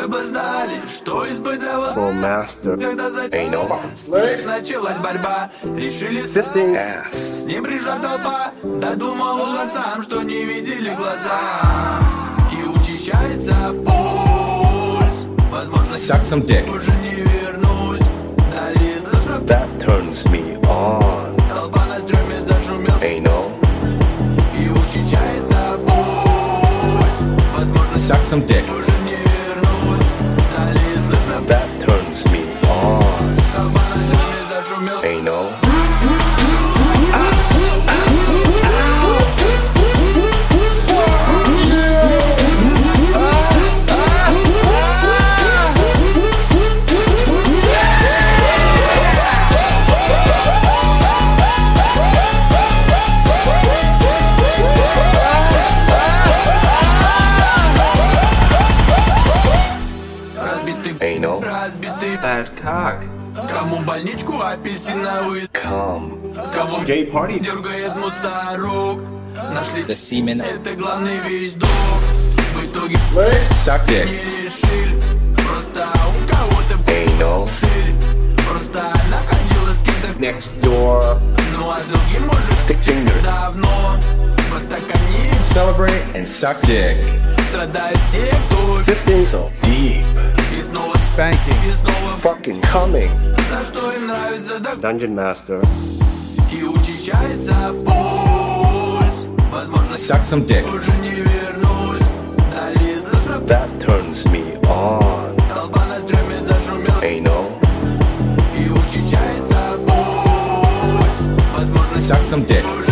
Вы бы знали, что испытывал master когда за anal началась борьба. Решили fisting ass. с ним пришла толпа. Додумал глазам, что не видели глаза. И учащается пульс. Возможно, Suck some dick. уже не вернусь. Далее слышно, That turns me on. толпа на стреме зашумел. Anal. И учащается пульс. Возможно, Suck some dick. уже не вернусь. Далее слышно, That turns me on. толпа на стреме зашумел. Anal. Anal. Разбитый Bad cock. кому больничку апельсиновый. Come. Кого Gay party. дергает мусорок. Нашли The semen. это главный вещдок. В итоге Suck dick. не решили. Просто у кого-то Anal. шире. Просто находилась с кем-то. Next door. Ну а другим может Stick finger. давно. Вот так они Celebrate and suck dick. страдают те, кто Fisting so deep. и снова Spanking. и снова Fucking coming. за что им нравится так. Dungeon master. И учащается пульс. Возможно, Suck some dick. уже не вернусь. Далее слышно, That turns me on. толпа на стреме зашумел. Anal. И учащается пульс. Возможно, Suck some dick.